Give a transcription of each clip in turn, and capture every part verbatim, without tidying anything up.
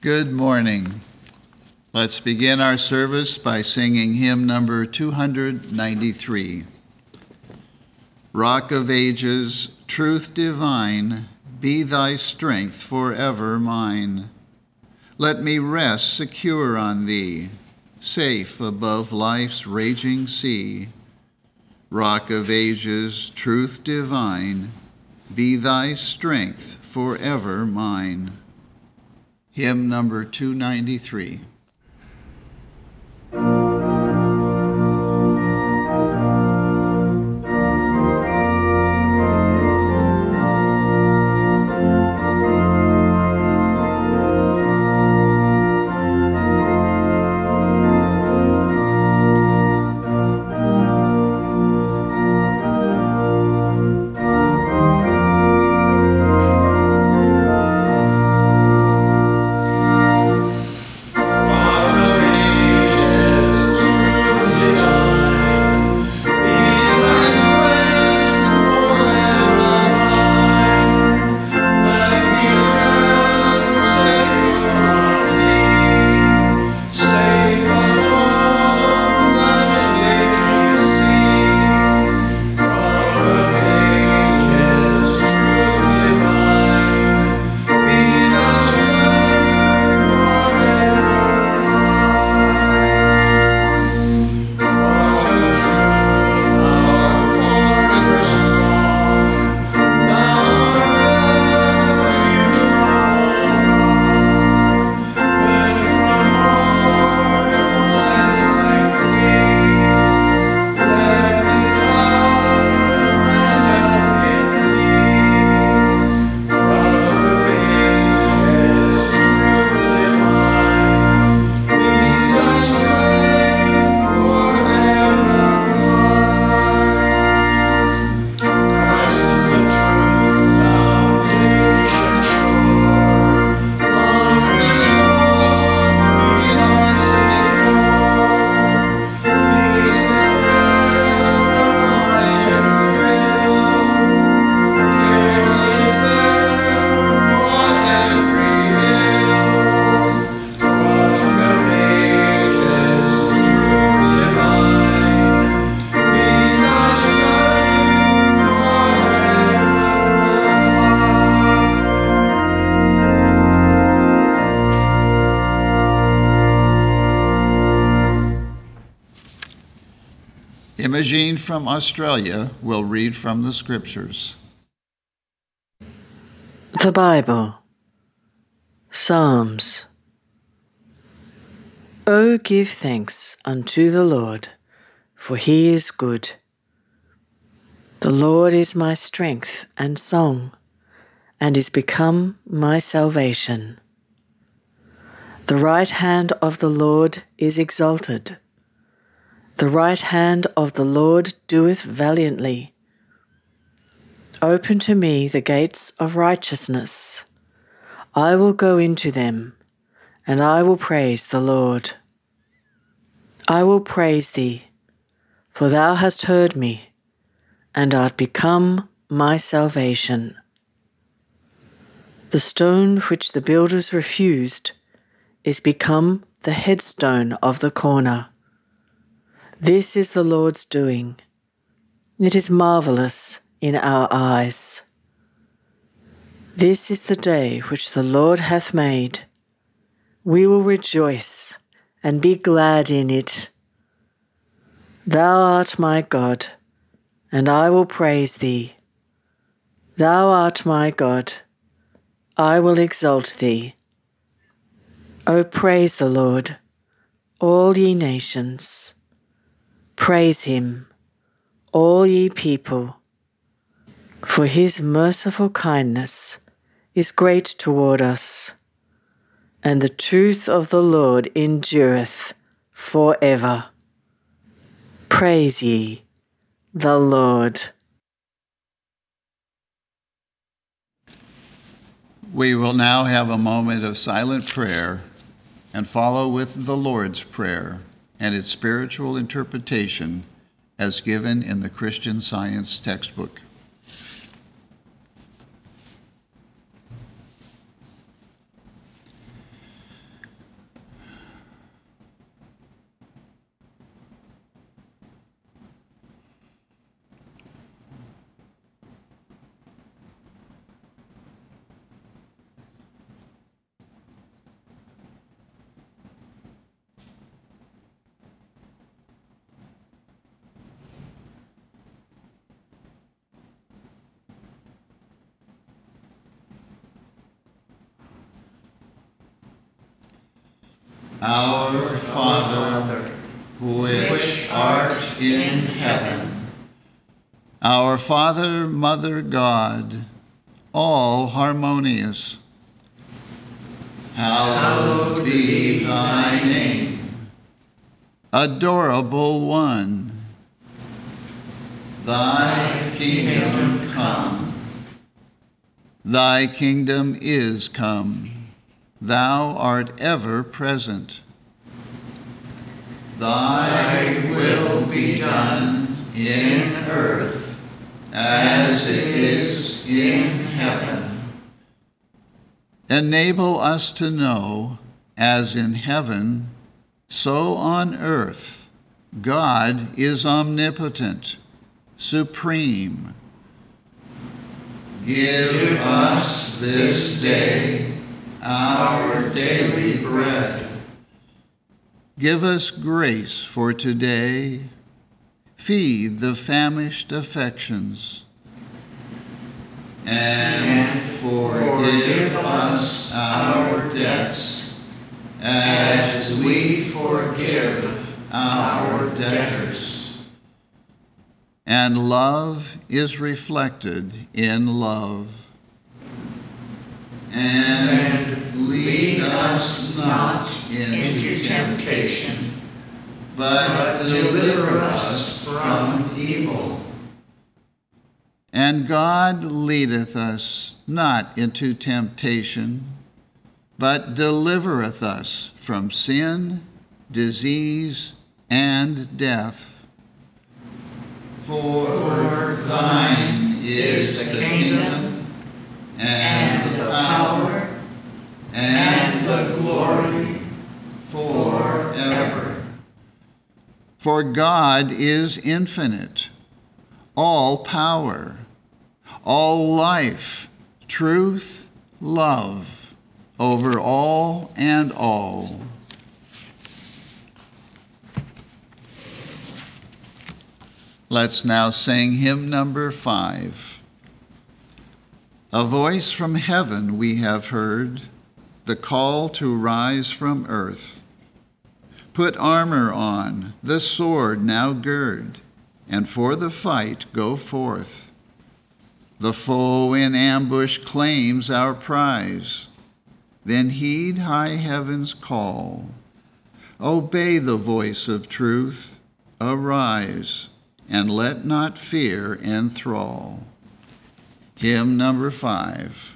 Good morning. Let's begin our service by singing hymn number two ninety-three. Rock of ages, truth divine, be thy strength forever mine. Let me rest secure on thee, safe above life's raging sea. Rock of ages, truth divine, be thy strength forever mine. Hymn number two ninety-three. Imogene from Australia will read from the Scriptures. The Bible. Psalms. O give thanks unto the Lord, for he is good. The Lord is my strength and song, and is become my salvation. The right hand of the Lord is exalted. The right hand of the Lord doeth valiantly. Open to me the gates of righteousness. I will go into them, and I will praise the Lord. I will praise thee, for thou hast heard me, and art become my salvation. The stone which the builders refused is become the headstone of the corner. This is the Lord's doing. It is marvelous in our eyes. This is the day which the Lord hath made. We will rejoice and be glad in it. Thou art my God, and I will praise thee. Thou art my God, I will exalt thee. O praise the Lord, all ye nations. Praise him, all ye people, for his merciful kindness is great toward us, and the truth of the Lord endureth for ever. Praise ye the Lord. We will now have a moment of silent prayer and follow with the Lord's Prayer and its spiritual interpretation as given in the Christian Science textbook. Our Father, which art in heaven. Our Father, Mother, God, all harmonious. Hallowed be thy name. Adorable One. Thy kingdom come. Thy kingdom is come. Thou art ever present. Thy will be done in earth as it is in heaven. Enable us to know, as in heaven, so on earth, God is omnipotent, supreme. Give us this day our daily bread. Give us grace for today. Feed the famished affections. And forgive us our debts, as we forgive our debtors. And love is reflected in love. And lead us not into temptation, but deliver us from evil. And God leadeth us not into temptation, but delivereth us from sin, disease, and death. For thine is the kingdom, and the power, and the glory, forever. For God is infinite, all power, all life, truth, love, over all and all. Let's now sing hymn number five. A voice from heaven we have heard, the call to rise from earth. Put armor on, the sword now gird, and for the fight go forth. The foe in ambush claims our prize. Then heed high heaven's call. Obey the voice of truth. Arise, and let not fear enthrall. Hymn number five.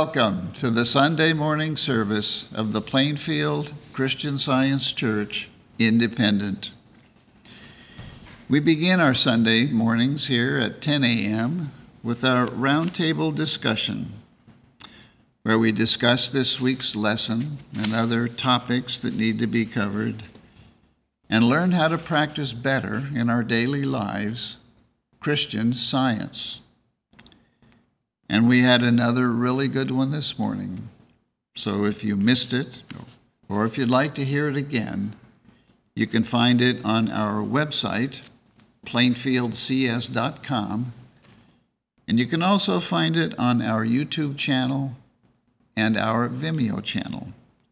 welcome to the Sunday morning service of the Plainfield Christian Science Church, Independent. We begin our Sunday mornings here at ten a.m. with our roundtable discussion, where we discuss this week's lesson and other topics that need to be covered, and learn how to practice better in our daily lives Christian Science. And we had another really good one this morning. So if you missed it, or if you'd like to hear it again, you can find it on our website, plainfield c s dot com, and you can also find it on our YouTube channel and our Vimeo channel.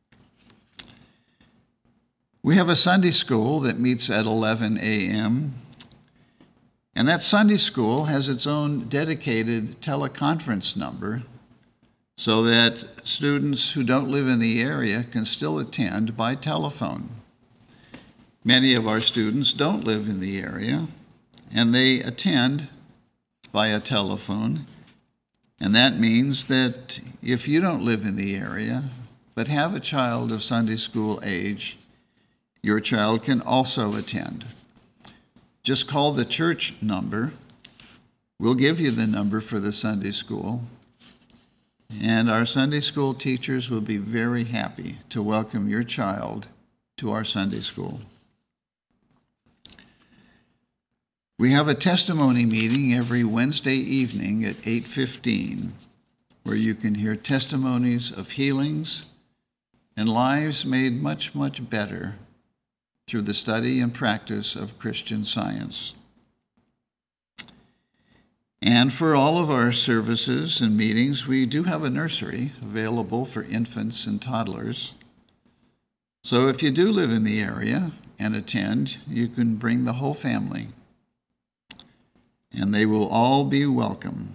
We have a Sunday school that meets at eleven a.m., and that Sunday school has its own dedicated teleconference number so that students who don't live in the area can still attend by telephone. Many of our students don't live in the area, and they attend via telephone. And that means that if you don't live in the area but have a child of Sunday school age, your child can also attend. Just call the church number. We'll give you the number for the Sunday school. And our Sunday school teachers will be very happy to welcome your child to our Sunday school. We have a testimony meeting every Wednesday evening at eight fifteen, where you can hear testimonies of healings and lives made much, much better through the study and practice of Christian Science. And for all of our services and meetings, we do have a nursery available for infants and toddlers. So if you do live in the area and attend, you can bring the whole family, and they will all be welcome.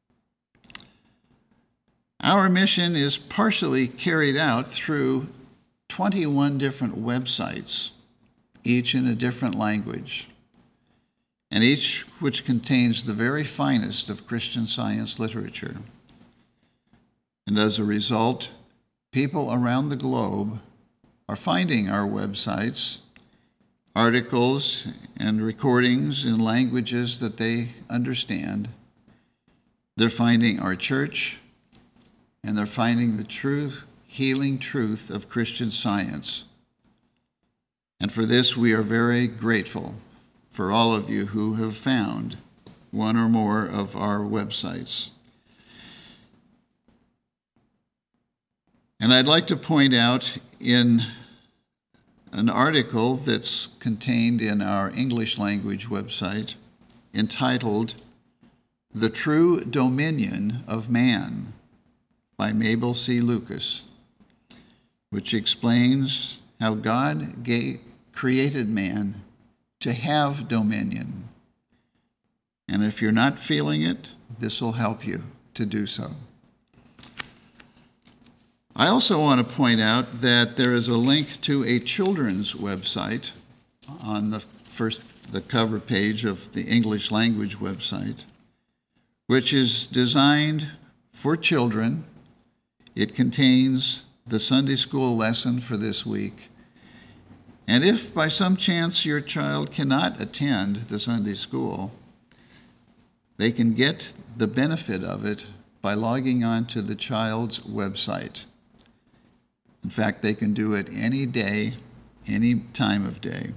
Our mission is partially carried out through twenty-one different websites, each in a different language, and each which contains the very finest of Christian Science literature. And as a result, people around the globe are finding our websites, articles, and recordings in languages that they understand. They're finding our church, and they're finding the true healing truth of Christian Science. And for this, we are very grateful for all of you who have found one or more of our websites. And I'd like to point out in an article that's contained in our English language website entitled "The True Dominion of Man" by Mabel C. Lucas, which explains how God gave, created man to have dominion. And if you're not feeling it, this will help you to do so. I also want to point out that there is a link to a children's website on the first, the cover page of the English language website, which is designed for children. It contains the Sunday school lesson for this week. And if by some chance your child cannot attend the Sunday school, they can get the benefit of it by logging on to the child's website. In fact, they can do it any day, any time of day.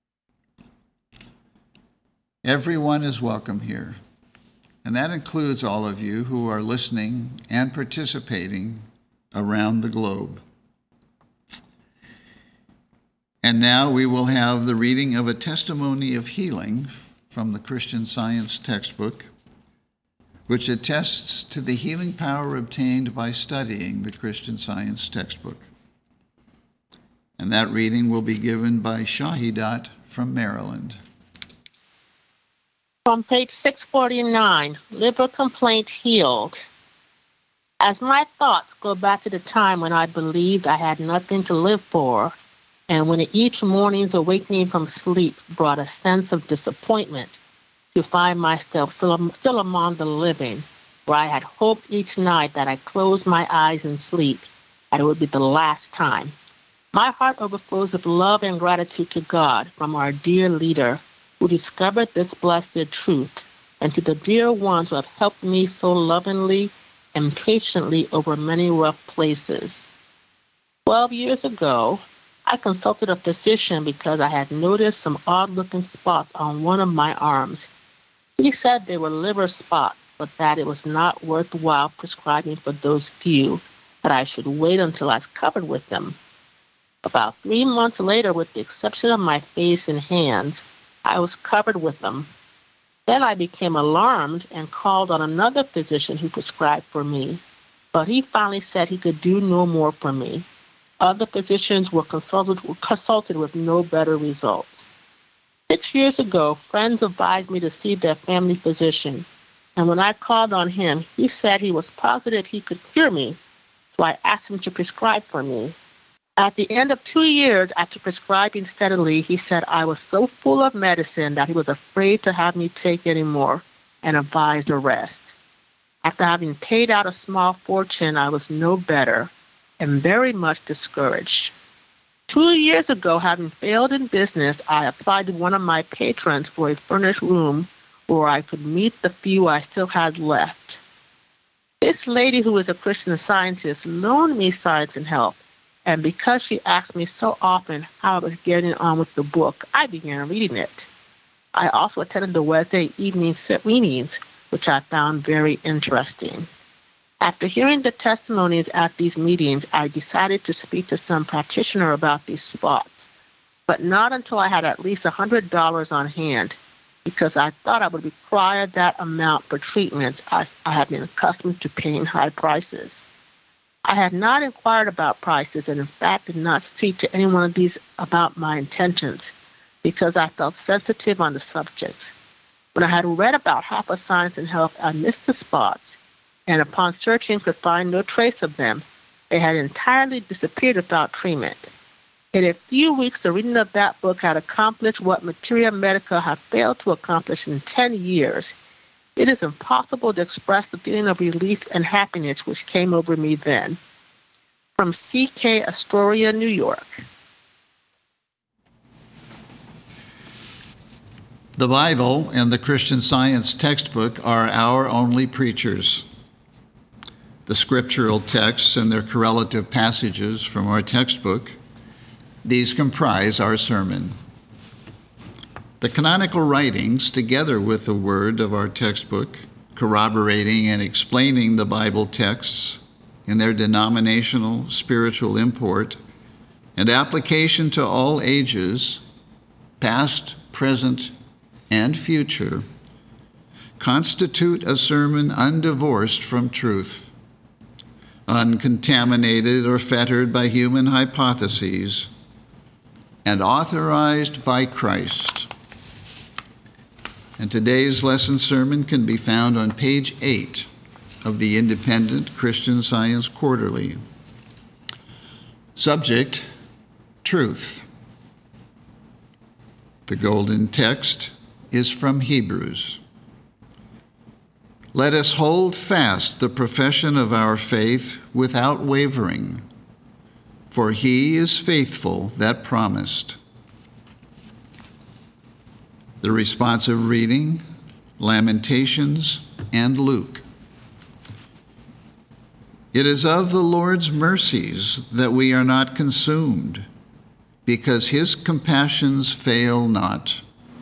Everyone is welcome here, and that includes all of you who are listening and participating around the globe. And now we will have the reading of a testimony of healing from the Christian Science textbook, which attests to the healing power obtained by studying the Christian Science textbook. And that reading will be given by Shahidat from Maryland. From page six forty-nine, Liver Complaint Healed. As my thoughts go back to the time when I believed I had nothing to live for, and when each morning's awakening from sleep brought a sense of disappointment to find myself still, still among the living, where I had hoped each night that I closed my eyes in sleep, that it would be the last time. My heart overflows with love and gratitude to God from our dear leader who discovered this blessed truth, and to the dear ones who have helped me so lovingly and patiently over many rough places. Twelve years ago, I consulted a physician because I had noticed some odd-looking spots on one of my arms. He said they were liver spots, but that it was not worthwhile prescribing for those few, that I should wait until I was covered with them. About three months later, with the exception of my face and hands, I was covered with them. Then I became alarmed and called on another physician who prescribed for me, but he finally said he could do no more for me. Other physicians were consulted, were consulted with no better results. Six years ago, friends advised me to see their family physician, and when I called on him, he said he was positive he could cure me, so I asked him to prescribe for me. At the end of two years after prescribing steadily, he said I was so full of medicine that he was afraid to have me take any more and advised a rest. After having paid out a small fortune, I was no better and very much discouraged. Two years ago, having failed in business, I applied to one of my patrons for a furnished room where I could meet the few I still had left. This lady, who is a Christian Scientist, loaned me Science and Health, and because she asked me so often how I was getting on with the book, I began reading it. I also attended the Wednesday evening meetings, which I found very interesting. After hearing the testimonies at these meetings, I decided to speak to some practitioner about these spots, but not until I had at least one hundred dollars on hand, because I thought I would require that amount for treatments as I had been accustomed to paying high prices. I had not inquired about prices and in fact did not speak to anyone of these about my intentions because I felt sensitive on the subject. When I had read about half of Science and Health, I missed the spots, and upon searching could find no trace of them. They had entirely disappeared without treatment. In a few weeks, the reading of that book had accomplished what Materia Medica had failed to accomplish in ten years. It is impossible to express the feeling of relief and happiness which came over me then. From C K Astoria, New York. The Bible and the Christian Science textbook are our only preachers. The scriptural texts and their correlative passages from our textbook, these comprise our sermon. The canonical writings, together with the word of our textbook, corroborating and explaining the Bible texts in their denominational spiritual import and application to all ages, past, present, and future, constitute a sermon undivorced from truth, uncontaminated or fettered by human hypotheses, and authorized by Christ. And today's lesson sermon can be found on page eight of the Independent Christian Science Quarterly. Subject, truth. The golden text is from Hebrews. Let us hold fast the profession of our faith without wavering, for he is faithful that promised. The responsive reading, Lamentations and Luke. It is of the Lord's mercies that we are not consumed, because his compassions fail not.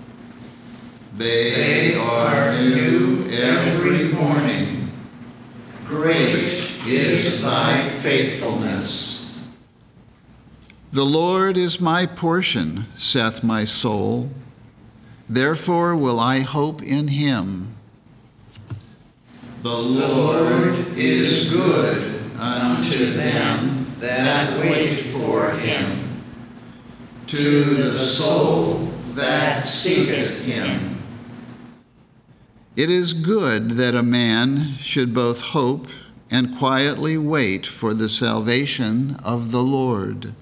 They are new every morning. Great is thy faithfulness. The Lord is my portion, saith my soul. Therefore will I hope in him. The Lord is good unto them that wait for him, to the soul that seeketh him. It is good that a man should both hope and quietly wait for the salvation of the Lord.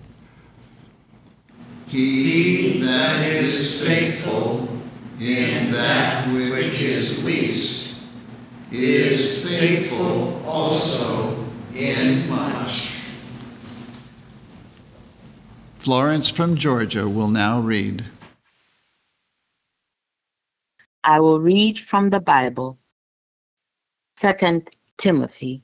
He that is faithful in that which is least is faithful also in much. Florence from Georgia will now read. I will read from the Bible. Second Timothy.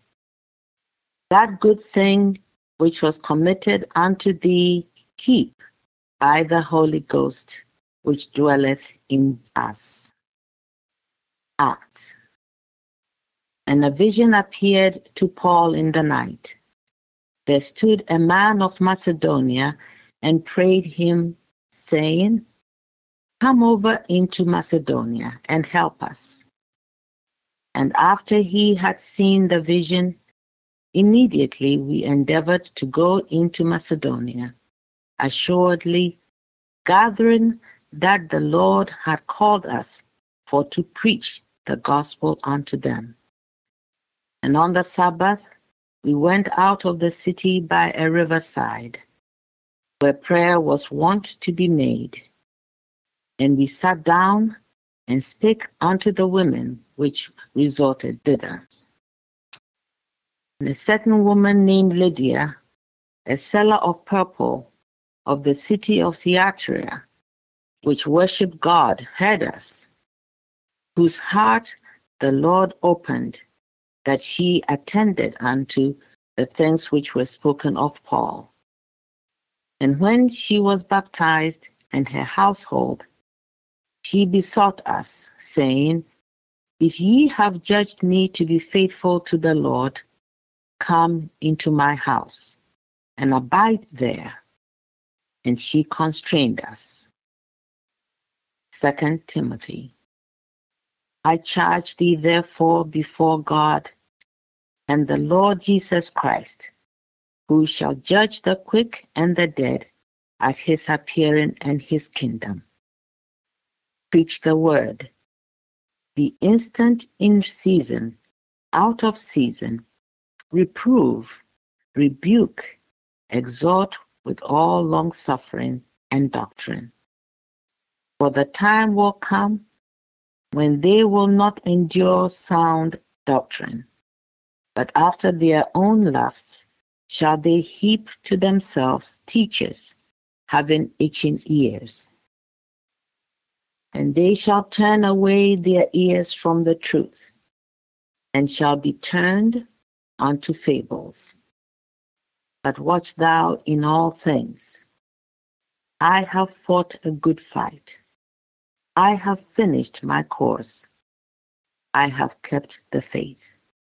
That good thing which was committed unto thee keep by the Holy Ghost which dwelleth in us. Acts. And a vision appeared to Paul in the night. There stood a man of Macedonia and prayed him, saying, Come over into Macedonia and help us. And after he had seen the vision, immediately we endeavored to go into Macedonia, assuredly gathering that the Lord had called us for to preach the gospel unto them. And on the Sabbath we went out of the city by a riverside, where prayer was wont to be made. And we sat down and spake unto the women which resorted thither. And a certain woman named Lydia, a seller of purple of the city of Thyatira, which worshipped God, heard us, whose heart the Lord opened, that she attended unto the things which were spoken of Paul. And when she was baptized, and her household, she besought us, saying, If ye have judged me to be faithful to the Lord, come into my house, and abide there. And she constrained us. Second Timothy. I charge thee therefore before God and the Lord Jesus Christ, who shall judge the quick and the dead at his appearing and his kingdom. Preach the word. Be instant in season, out of season, reprove, rebuke, exhort with all longsuffering and doctrine. For the time will come when they will not endure sound doctrine, but after their own lusts shall they heap to themselves teachers, having itching ears. And they shall turn away their ears from the truth, and shall be turned unto fables. But watch thou in all things. I have fought a good fight. I have finished my course. I have kept the faith.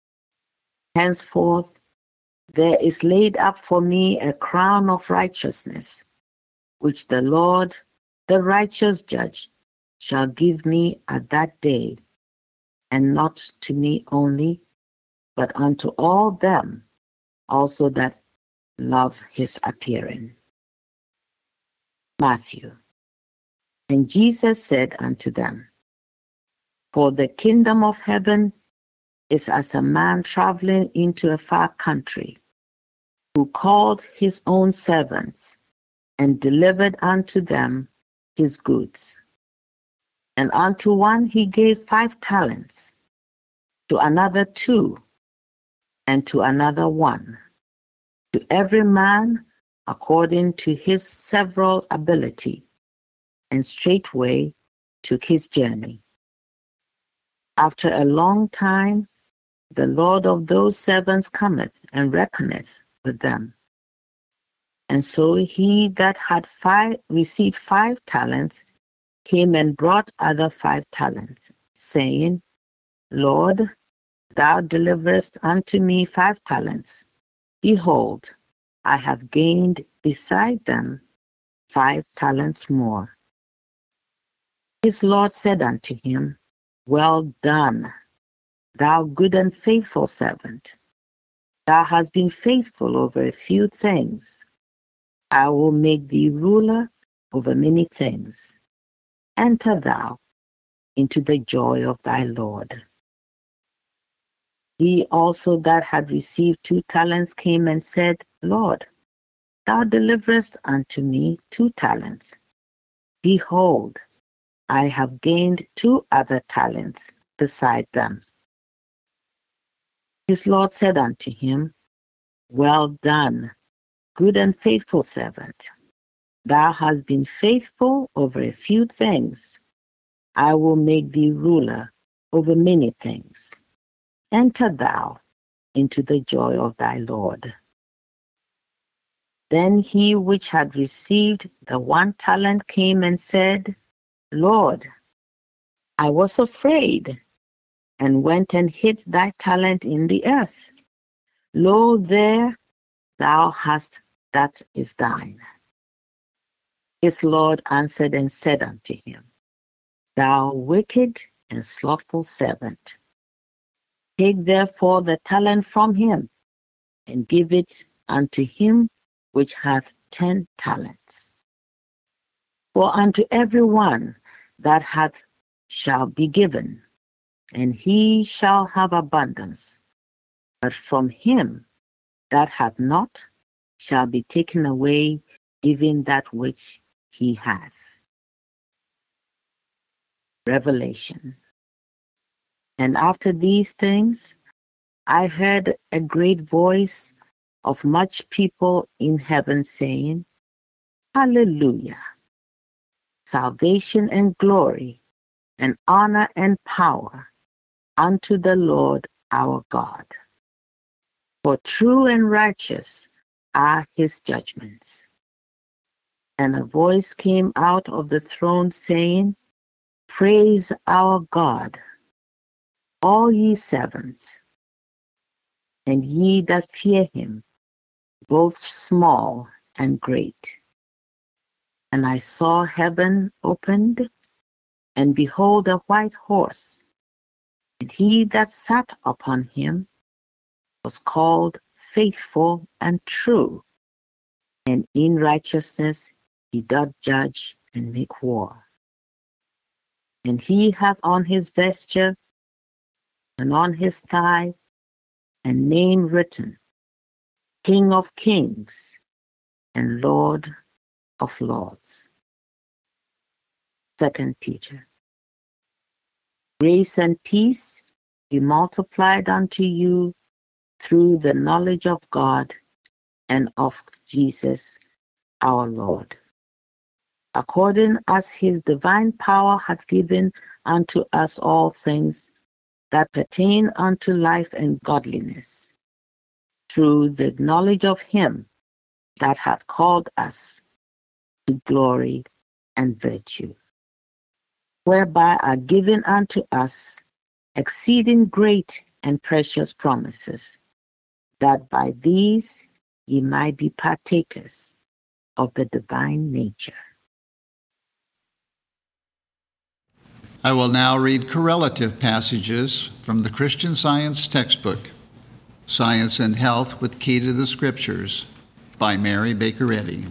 Henceforth there is laid up for me a crown of righteousness, which the Lord, the righteous judge, shall give me at that day, and not to me only, but unto all them also that love his appearing. Matthew. And Jesus said unto them, For the kingdom of heaven is as a man traveling into a far country, who called his own servants, and delivered unto them his goods. And unto one he gave five talents, to another two, and to another one, to every man according to his several ability, and straightway took his journey. After a long time, the Lord of those servants cometh and reckoneth with them. And so he that had five received five talents came and brought other five talents, saying, Lord, thou deliverest unto me five talents. Behold, I have gained beside them five talents more. His Lord said unto him, Well done, thou good and faithful servant. Thou hast been faithful over a few things. I will make thee ruler over many things. Enter thou into the joy of thy Lord. He also that had received two talents came and said, Lord, thou deliverest unto me two talents. Behold, I have gained two other talents beside them. His Lord said unto him, Well done, good and faithful servant. Thou hast been faithful over a few things. I will make thee ruler over many things. Enter thou into the joy of thy Lord. Then he which had received the one talent came and said, Lord, I was afraid, and went and hid thy talent in the earth. Lo, there thou hast that is thine. His Lord answered and said unto him, Thou wicked and slothful servant, take therefore the talent from him, and give it unto him which hath ten talents. For unto every one that hath shall be given, and he shall have abundance. But from him that hath not shall be taken away even that which he hath. Revelation. And after these things, I heard a great voice of much people in heaven saying, Hallelujah! Salvation and glory and honor and power unto the Lord our God. For true and righteous are his judgments. And a voice came out of the throne saying, Praise our God, all ye servants, and ye that fear him, both small and great. And I saw heaven opened, and behold a white horse, and he that sat upon him was called Faithful and True, and in righteousness he doth judge and make war. And he hath on his vesture and on his thigh a name written, King of Kings and Lord of Lords. Second Peter. Grace and peace be multiplied unto you through the knowledge of God and of Jesus our Lord, according as his divine power hath given unto us all things that pertain unto life and godliness, through the knowledge of him that hath called us to glory and virtue, whereby are given unto us exceeding great and precious promises, that by these ye might be partakers of the divine nature. I will now read correlative passages from the Christian Science textbook, Science and Health with Key to the Scriptures, by Mary Baker Eddy.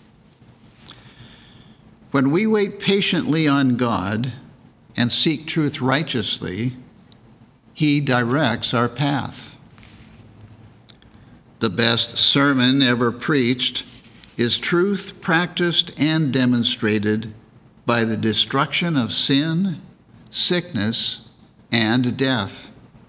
When we wait patiently on God and seek truth righteously, he directs our path. The best sermon ever preached is truth practiced and demonstrated by the destruction of sin, sickness, and death.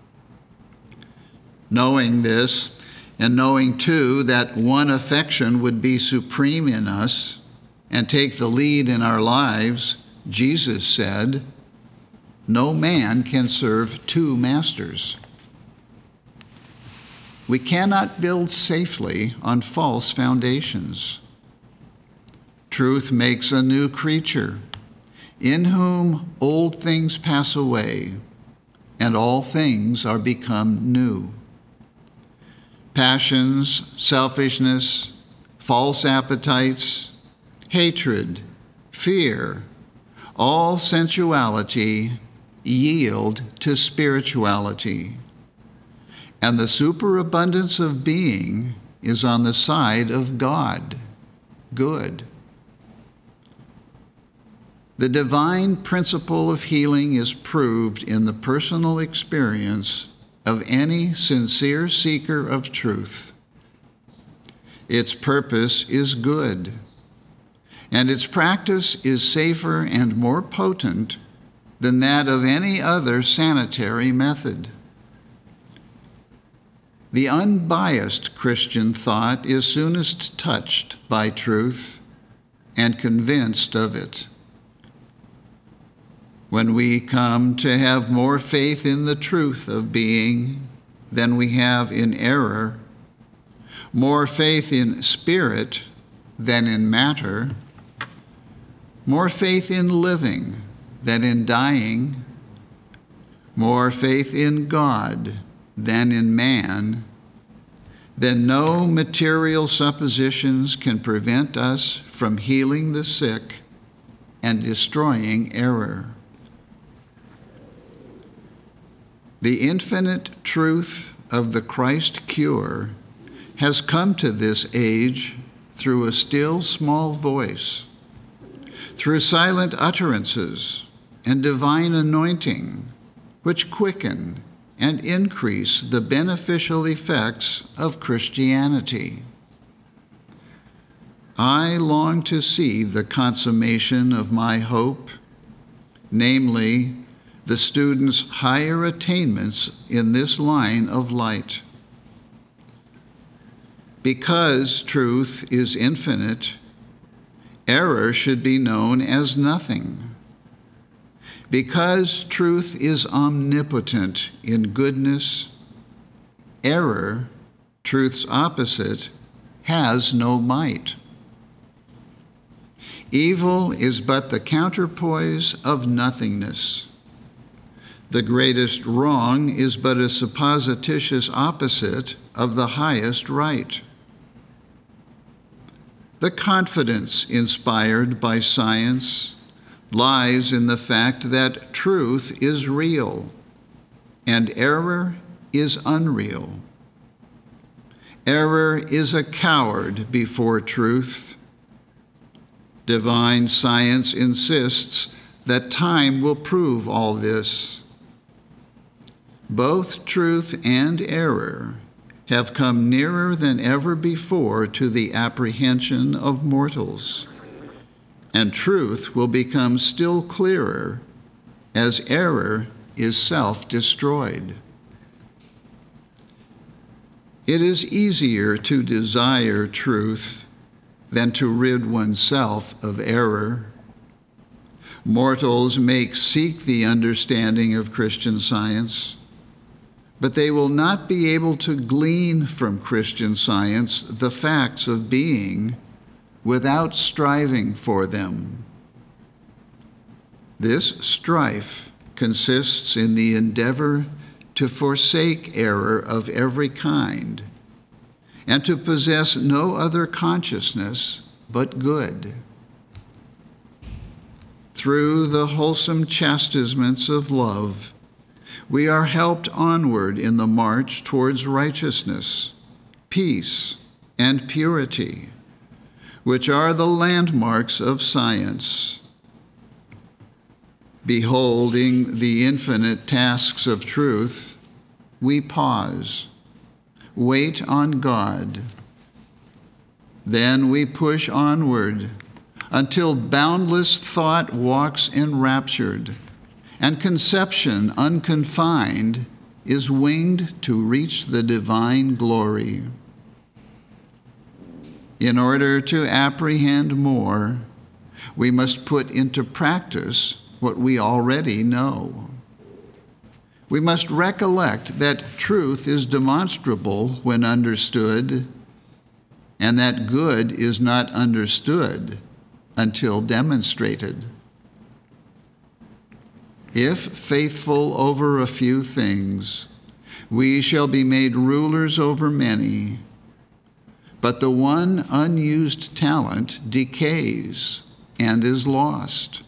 Knowing this, and knowing too that one affection would be supreme in us and take the lead in our lives, Jesus said, No man can serve two masters. We cannot build safely on false foundations. Truth makes a new creature, in whom old things pass away, and all things are become new. Passions, selfishness, false appetites, hatred, fear, all sensuality yield to spirituality, and the superabundance of being is on the side of God, good. The divine principle of healing is proved in the personal experience of any sincere seeker of truth. Its purpose is good, and its practice is safer and more potent than that of any other sanitary method. The unbiased Christian thought is soonest touched by truth and convinced of it. When we come to have more faith in the truth of being than we have in error, more faith in spirit than in matter, more faith in living than in dying, more faith in God than in man, then no material suppositions can prevent us from healing the sick and destroying error. The infinite truth of the Christ cure has come to this age through a still small voice, through silent utterances and divine anointing, which quicken and increase the beneficial effects of Christianity. I long to see the consummation of my hope, namely, the student's higher attainments in this line of light. Because truth is infinite, error should be known as nothing. Because truth is omnipotent in goodness, error, truth's opposite, has no might. Evil is but the counterpoise of nothingness. The greatest wrong is but a supposititious opposite of the highest right. The confidence inspired by science lies in the fact that truth is real and error is unreal. Error is a coward before truth. Divine science insists that time will prove all this. Both truth and error have come nearer than ever before to the apprehension of mortals, and truth will become still clearer as error is self-destroyed. It is easier to desire truth than to rid oneself of error. Mortals may seek the understanding of Christian science, but they will not be able to glean from Christian science the facts of being without striving for them. This strife consists in the endeavor to forsake error of every kind and to possess no other consciousness but good. Through the wholesome chastisements of love, we are helped onward in the march towards righteousness, peace, and purity, which are the landmarks of science. Beholding the infinite tasks of truth, we pause, wait on God. Then we push onward until boundless thought walks enraptured, and conception unconfined is winged to reach the divine glory. In order to apprehend more, we must put into practice what we already know. We must recollect that truth is demonstrable when understood, and that good is not understood until demonstrated. If faithful over a few things, we shall be made rulers over many. But the one unused talent decays and is lost.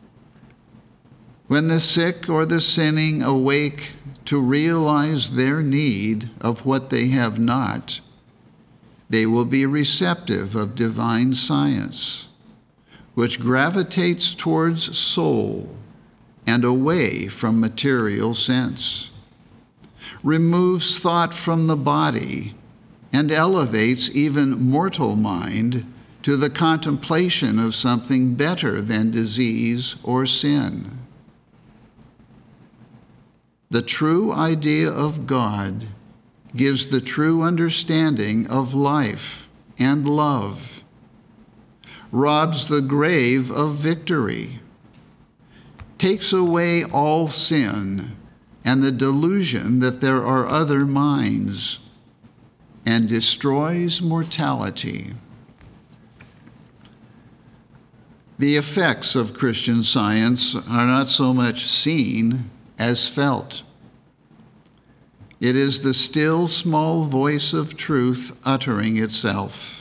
When the sick or the sinning awake to realize their need of what they have not, they will be receptive of divine science, which gravitates towards soul and away from material sense, removes thought from the body, and elevates even mortal mind to the contemplation of something better than disease or sin. The true idea of God gives the true understanding of life and love, robs the grave of victory, takes away all sin and the delusion that there are other minds, and destroys mortality. The effects of Christian Science are not so much seen as felt. It is the still small voice of truth uttering itself.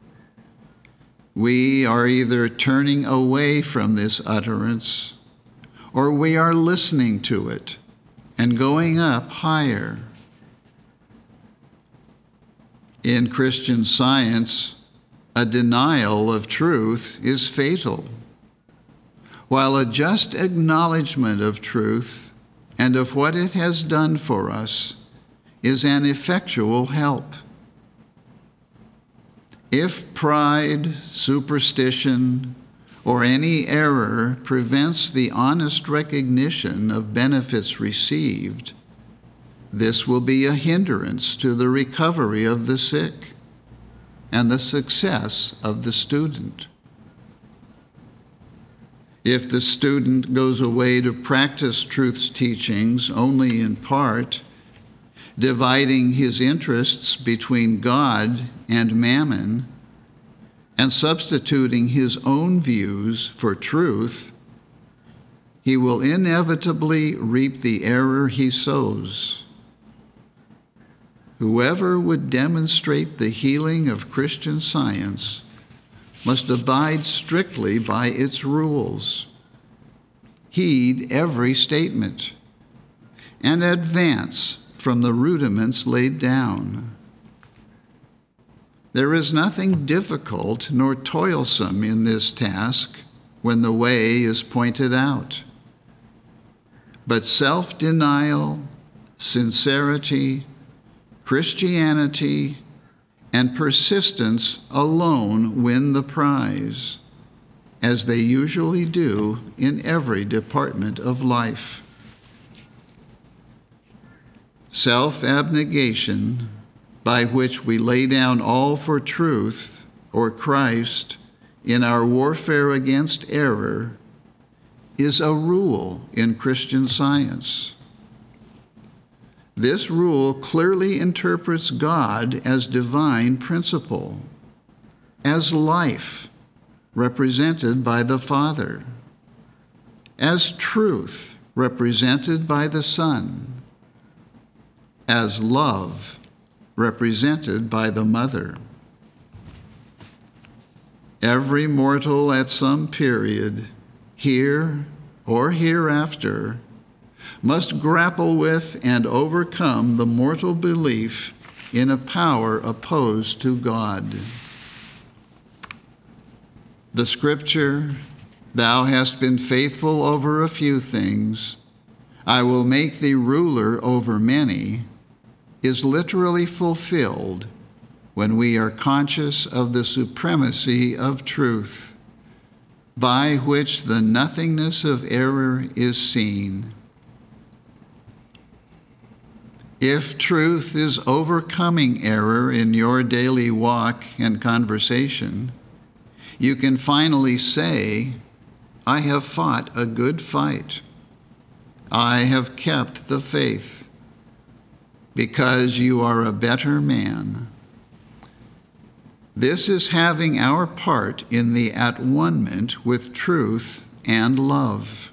We are either turning away from this utterance, or we are listening to it and going up higher. In Christian Science, a denial of truth is fatal, while a just acknowledgement of truth and of what it has done for us is an effectual help. If pride, superstition, or any error prevents the honest recognition of benefits received, this will be a hindrance to the recovery of the sick and the success of the student. If the student goes away to practice truth's teachings only in part, dividing his interests between God and mammon, and substituting his own views for truth, he will inevitably reap the error he sows. Whoever would demonstrate the healing of Christian Science must abide strictly by its rules, heed every statement, and advance from the rudiments laid down. There is nothing difficult nor toilsome in this task when the way is pointed out. But self-denial, sincerity, Christianity, and persistence alone win the prize, as they usually do in every department of life. Self-abnegation, by which we lay down all for truth or Christ in our warfare against error, is a rule in Christian Science. This rule clearly interprets God as divine principle, as life represented by the Father, as truth represented by the Son, as love represented by the Mother. Every mortal at some period, here or hereafter, must grapple with and overcome the mortal belief in a power opposed to God. The scripture, "Thou hast been faithful over a few things, I will make thee ruler over many," is literally fulfilled when we are conscious of the supremacy of truth, by which the nothingness of error is seen. If truth is overcoming error in your daily walk and conversation, you can finally say, "I have fought a good fight. I have kept the faith," because you are a better man. This is having our part in the at-one-ment with truth and love.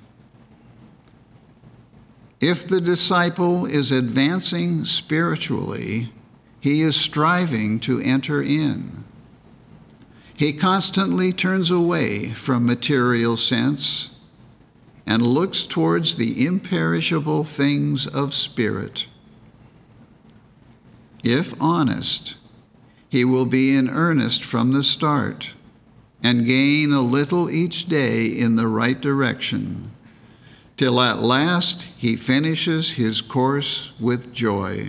If the disciple is advancing spiritually, he is striving to enter in. He constantly turns away from material sense and looks towards the imperishable things of spirit. If honest, he will be in earnest from the start and gain a little each day in the right direction, till at last he finishes his course with joy.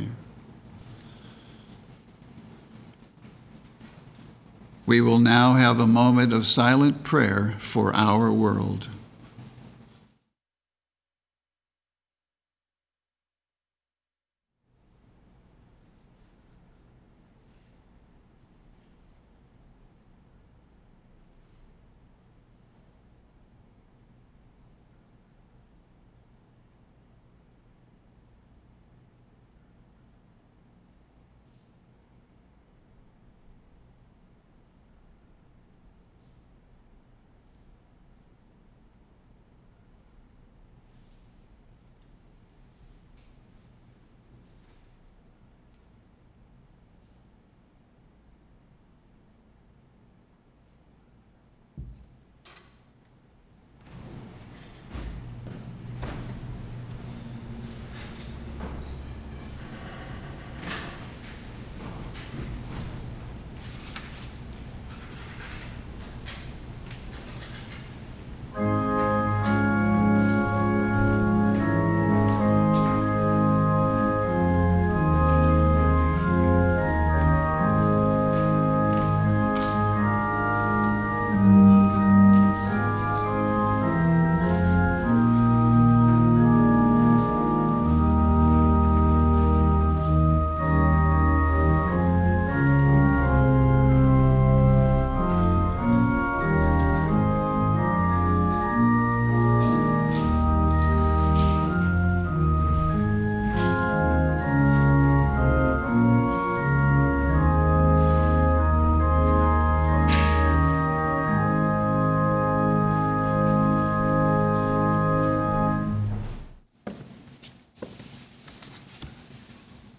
We will now have a moment of silent prayer for our world.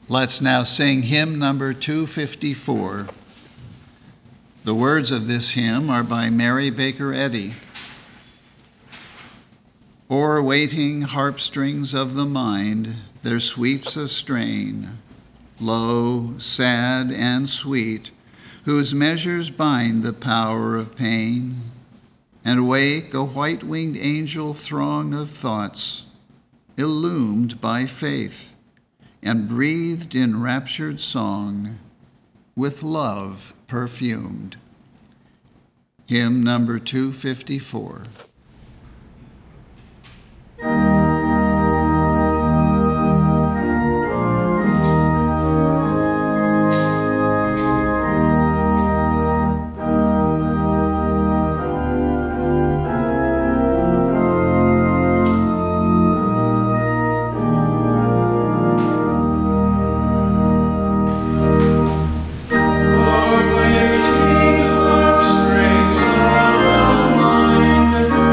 Let's now sing hymn number two fifty-four. The words of this hymn are by Mary Baker Eddy. O'er waiting harpstrings of the mind there sweeps a strain, low, sad, and sweet, whose measures bind the power of pain, and wake a white-winged angel throng of thoughts, illumed by faith, and breathed in raptured song, with love perfumed. Hymn number two fifty-four. Lord, waiting, love springs of the mind.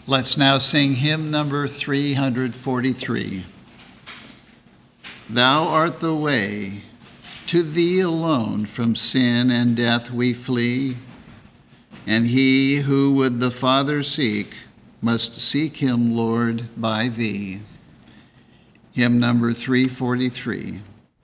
Let's now sing hymn number three forty-three. Thou art the way, to thee alone from sin and death we flee, and he who would the Father seek must seek him, Lord, by thee. Hymn number three forty-three.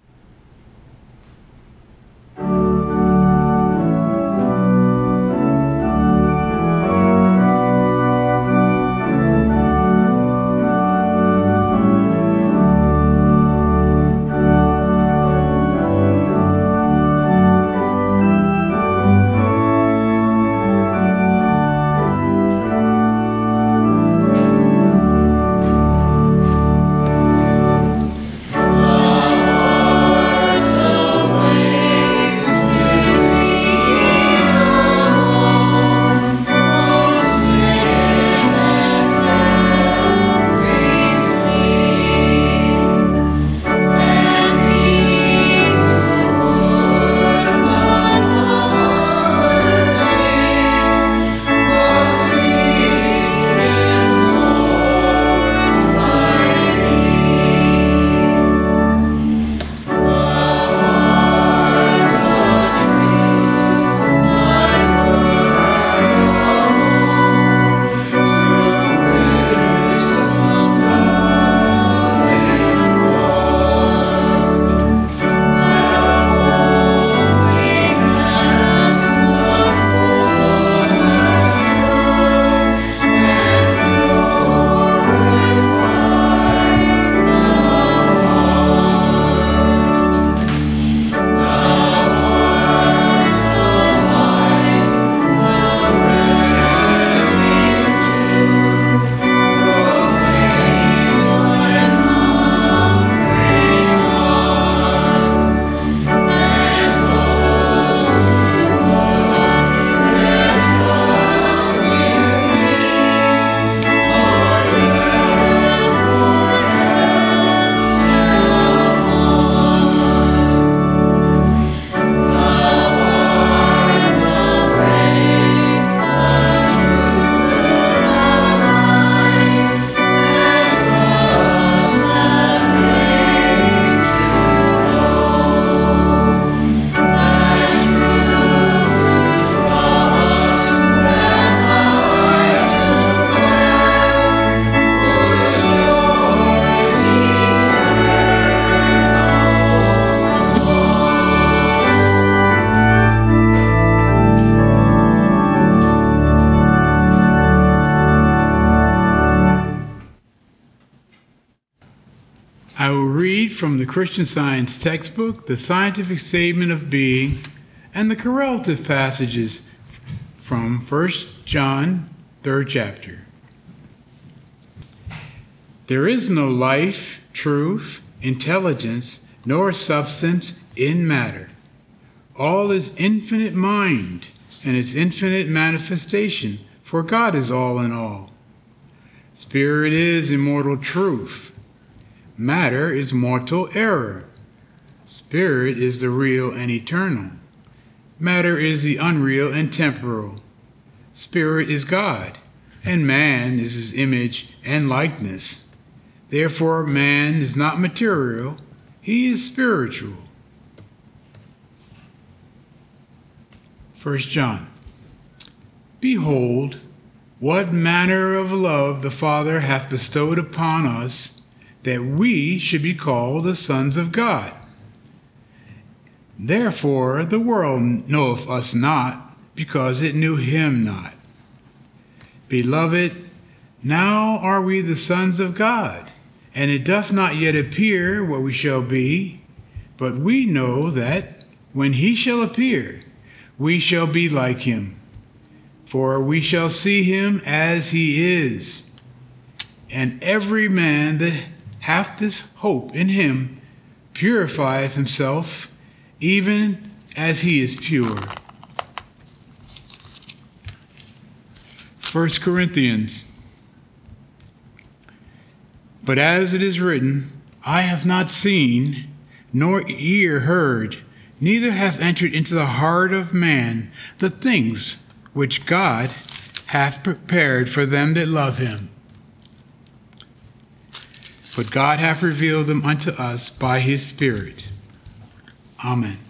I will read from the Christian Science textbook, The Scientific Statement of Being, and the correlative passages from First John, third chapter. There is no life, truth, intelligence, nor substance in matter. All is infinite mind and its infinite manifestation, for God is all in all. Spirit is immortal truth. Matter is mortal error. Spirit is the real and eternal. Matter is the unreal and temporal. Spirit is God, and man is his image and likeness. Therefore, man is not material, he is spiritual. First John. Behold, what manner of love the Father hath bestowed upon us, that we should be called the sons of God. Therefore the world knoweth us not, because it knew him not. Beloved, now are we the sons of God, and it doth not yet appear what we shall be, but we know that when he shall appear, we shall be like him, for we shall see him as he is. And every man that hath this hope in him purifieth himself, even as he is pure. First Corinthians. But as it is written, I have not seen, nor ear heard, neither have entered into the heart of man the things which God hath prepared for them that love him. But God hath revealed them unto us by his Spirit. Amen.